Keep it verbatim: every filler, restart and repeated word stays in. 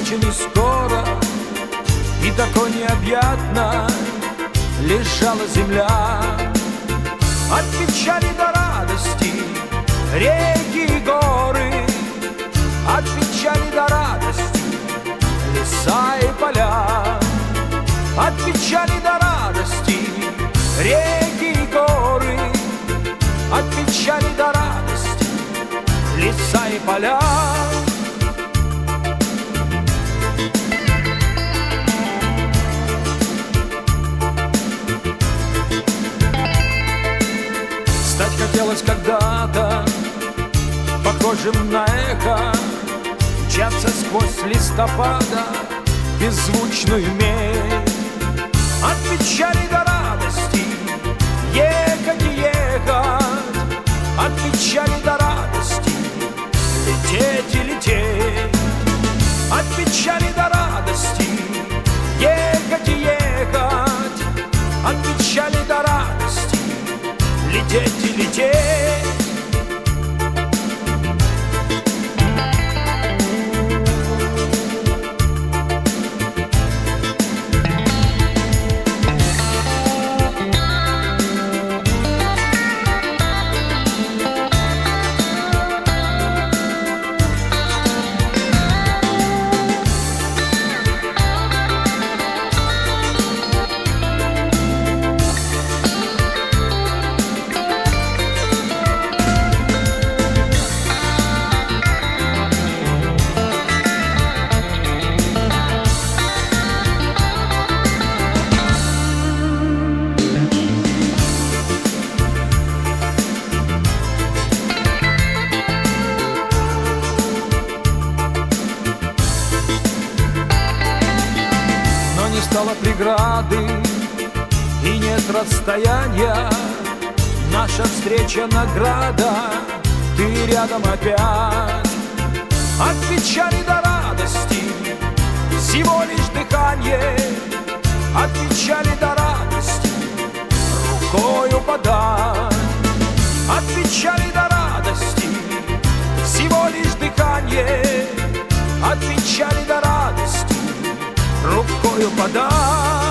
встреча не скоро, и такой необъятно лежала земля. От печали до радости реки и горы, от печали до радости леса и поля. От печали до радости реки и горы, от печали до радости леса и поля. Стать хотелось когда-то похожим на эхо, мчаться сквозь листопада беззвучную медь. От печали до радости ехать и ехать, от печали до радости лететь и лететь. От печали до радости ехать и ехать, от печали до радости лететь и лететь. Не стало преграды и нет расстояния, наша встреча награда, ты рядом опять. От печали до радости всего лишь дыхание, от печали до радости рукою подать. От печали до радости всего лишь дыхание, от печали до радости рукою подать.